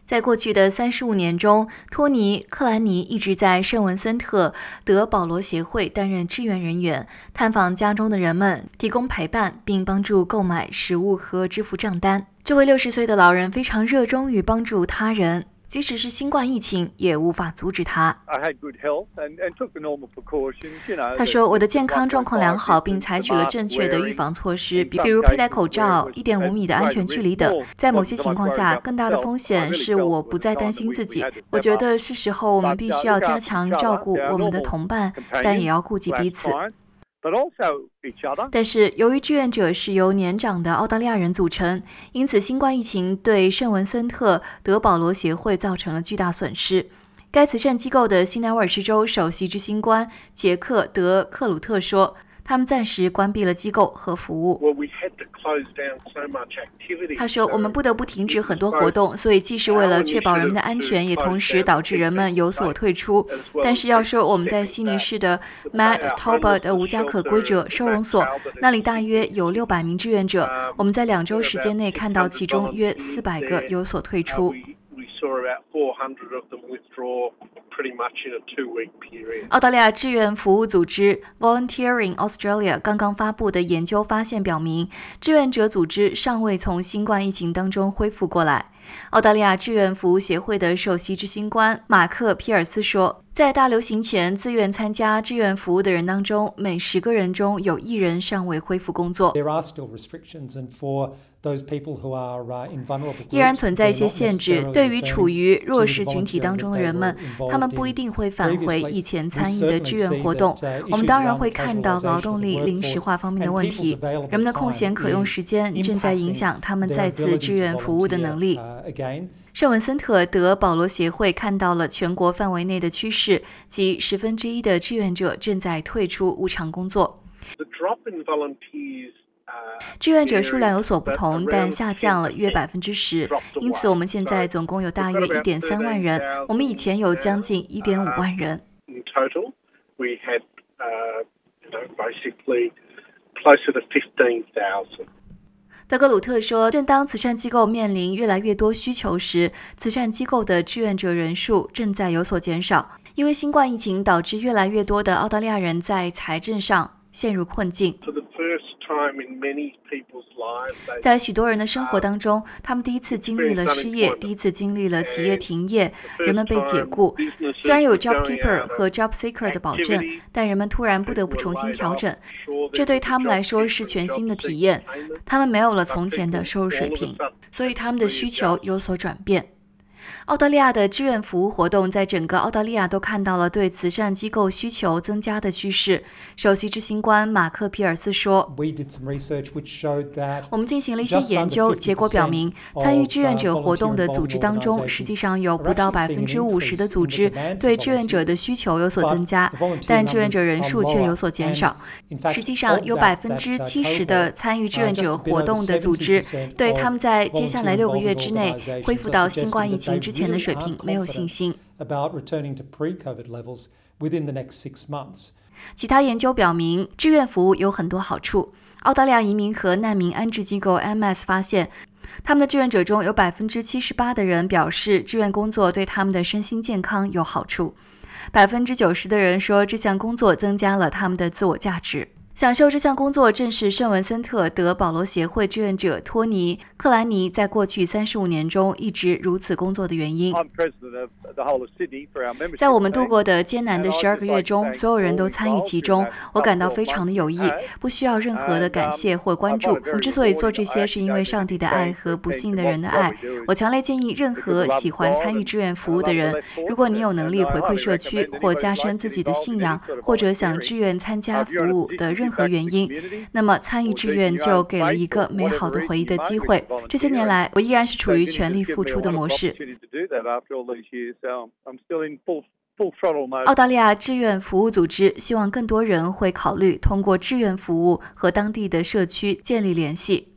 在过去的35年中，托尼·克兰尼一直在圣文森特·德保罗协会担任志愿人员，探访家中的人们，提供陪伴，并帮助购买食物和支付账单。这位60岁的老人非常热衷于帮助他人，即使是新冠疫情也无法阻止他。他说，我的健康状况良好，并采取了正确的预防措施，比如佩戴口罩、1.5米的安全距离等。在某些情况下，更大的风险是我不再担心自己。我觉得是时候我们必须要加强照顾我们的同伴，但也要顾及彼此。但是由于志愿者是由年长的澳大利亚人组成，因此新冠疫情对圣文森特·德保罗协会造成了巨大损失。该慈善机构的西南威尔士州首席执行官杰克·德克鲁特说，他们暂时关闭了机构和服务。他说，我们不得不停止很多活动，所以既是为了确保人们的安全，也同时导致人们有所退出。但是要说我们在悉尼市的 Manitoba 的无家可归者收容所，那里大约有600名志愿者，我们在2周时间内看到其中约400个有所退出。澳大利亚志愿服务组织 Volunteering Australia 刚刚发布的研究发现表明，志愿者组织尚未从新冠疫情当中恢复过来。澳大利亚志愿服务协会的首席执行官马克·皮尔斯说，在大流行前自愿参加志愿服务的人当中，每10个人中有1人尚未恢复工作。依然存在一些限制，对于处于弱势群体当中的人们，他们不一定会返回以前参与的志愿活动。我们当然会看到劳动力临时化方面的问题，人们的空闲可用时间正在影响他们再次志愿服务的能力。圣文森特·德保罗协会看到了全国范围内的趋势，即1/10的志愿者正在退出无偿工作。志愿者数量有所不同，但下降了约10%，因此我们现在总共有大约1.3万人，我们以前有将近1.5万人。德格鲁特说，正当慈善机构面临越来越多需求时，慈善机构的志愿者人数正在有所减少，因为新冠疫情导致越来越多的澳大利亚人在财政上陷入困境。在许多人的生活当中，他们第一次经历了失业，第一次经历了企业停业，人们被解雇。虽然有 JobKeeper 和 JobSeeker 的保证，但人们突然不得不重新调整，这对他们来说是全新的体验。他们没有了从前的收入水平，所以他们的需求有所转变。澳大利亚的志愿服务活动在整个澳大利亚都看到了对慈善机构需求增加的趋势。首席执行官马克·皮尔斯说，我们进行了一些研究，结果表明参与志愿者活动的组织当中，实际上有不到50%的组织对志愿者的需求有所增加，但志愿者人数却有所减少。实际上有70%的参与志愿者活动的组织对他们在接下来6个月之内恢复到新冠疫情之前的水平没有信心。其他研究表明，志愿服务有很多好处。澳大利亚移民和难民安置机构 MS 发现，他们的志愿者中有78%的人表示志愿工作对他们的身心健康有好处。90%的人说这项工作增加了他们的自我价值。享受这项工作正是圣文森特·德保罗协会志愿者托尼·克兰尼在过去35年中一直如此工作的原因。在我们度过的艰难的12个月中，所有人都参与其中，我感到非常的有益，不需要任何的感谢或关注。我们之所以做这些，是因为上帝的爱和不幸的人的爱。我强烈建议任何喜欢参与志愿服务的人，如果你有能力回馈社区或加深自己的信仰，或者想志愿参加服务的任何原因，那么参与志愿就给了一个美好的回忆的机会。这些年来，我依然是处于全力付出的模式。澳大利亚志愿服务组织希望更多人会考虑通过志愿服务和当地的社区建立联系。